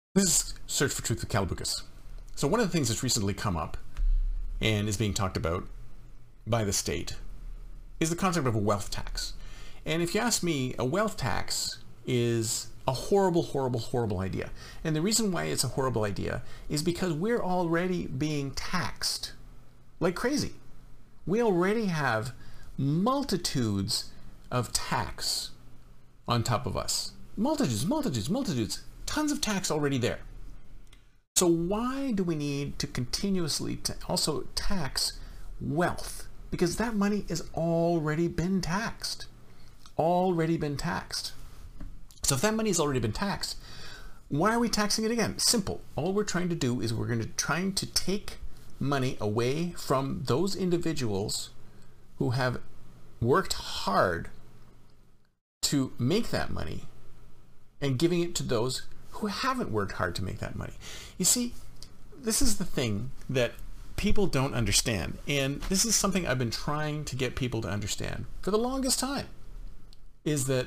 This is Search for Truth with Calabucas. So one of the things that's recently come up and is being talked about by the state is the concept of a wealth tax. And if you ask me, a wealth tax is a horrible, horrible, horrible idea. And the reason why it's a horrible idea is because we're already being taxed like crazy. We already have multitudes of tax on top of us. Multitudes, multitudes, multitudes. Tons of tax already there. So why do we need to continuously also tax wealth? Because that money has already been taxed. Already been taxed. So if that money has already been taxed, why are we taxing it again? Simple. All we're trying to do is we're trying to take money away from those individuals who have worked hard to make that money and giving it to those who haven't worked hard to make that money. You see, this is the thing that people don't understand, and this is something I've been trying to get people to understand for the longest time, is that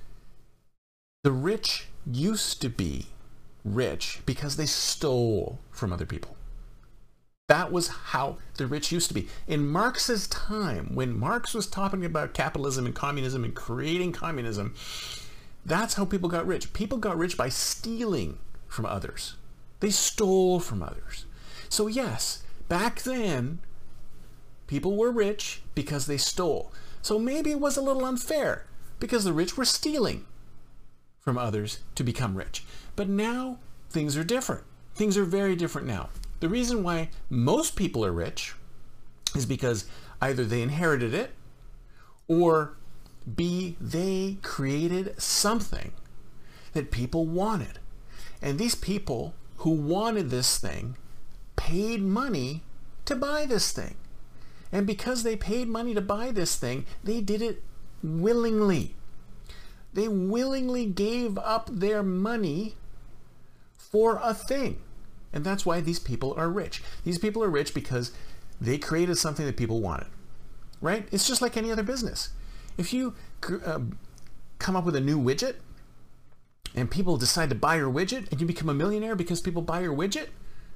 the rich used to be rich because they stole from other people. That was how the rich used to be. In Marx's time, when Marx was talking about capitalism and communism and creating communism, that's how people got rich. People got rich by stealing from others. They stole from others. So yes, back then, people were rich because they stole. So maybe it was a little unfair because the rich were stealing from others to become rich. But now things are different. Things are very different now. The reason why most people are rich is because either they inherited it, or B, they created something that people wanted. And these people who wanted this thing paid money to buy this thing. And because they paid money to buy this thing, they did it willingly. They willingly gave up their money for a thing. And that's why these people are rich. These people are rich because they created something that people wanted, right? It's just like any other business. If you come up with a new widget and people decide to buy your widget and you become a millionaire because people buy your widget,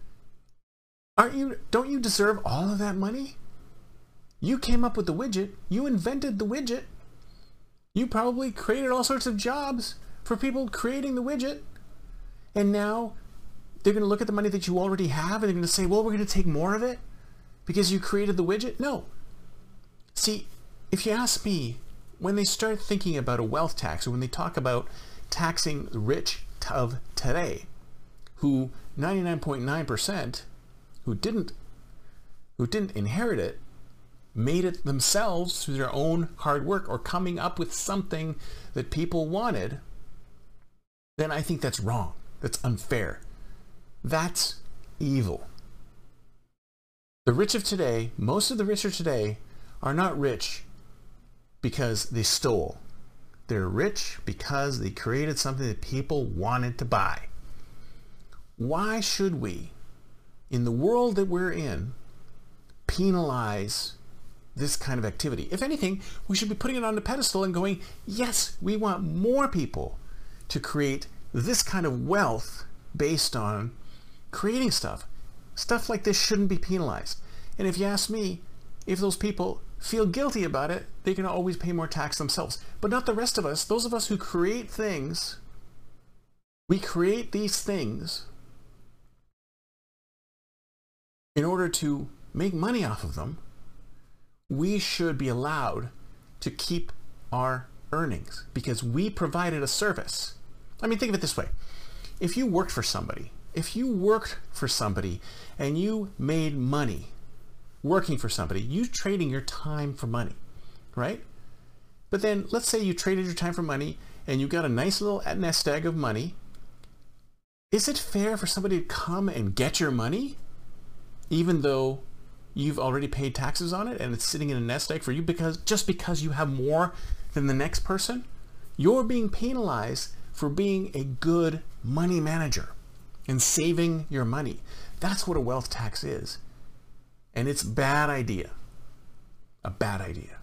don't you deserve all of that money? You came up with the widget, you invented the widget, you probably created all sorts of jobs for people creating the widget, and now they're going to look at the money that you already have and they're going to say, well, we're going to take more of it because you created the widget? No. See, if you ask me, when they start thinking about a wealth tax, or when they talk about taxing the rich of today, who 99.9% who didn't inherit it, made it themselves through their own hard work or coming up with something that people wanted, then I think that's wrong. That's unfair. That's evil. The rich of today, most of the rich of today, are not rich because they stole. They're rich because they created something that people wanted to buy. Why should we, in the world that we're in, penalize this kind of activity? If anything, we should be putting it on the pedestal and going, yes, we want more people to create this kind of wealth based on creating stuff. Stuff like this shouldn't be penalized. And if you ask me, if those people feel guilty about it, they can always pay more tax themselves. But not the rest of us. Those of us who create things, we create these things in order to make money off of them. We should be allowed to keep our earnings because we provided a service. I mean, think of it this way. If you worked for somebody, and you made money working for somebody, you trading your time for money, right? But then let's say you traded your time for money and you got a nice little nest egg of money. Is it fair for somebody to come and get your money even though you've already paid taxes on it and it's sitting in a nest egg for you just because you have more than the next person? You're being penalized for being a good money manager and saving your money. That's what a wealth tax is. And it's a bad idea. A bad idea.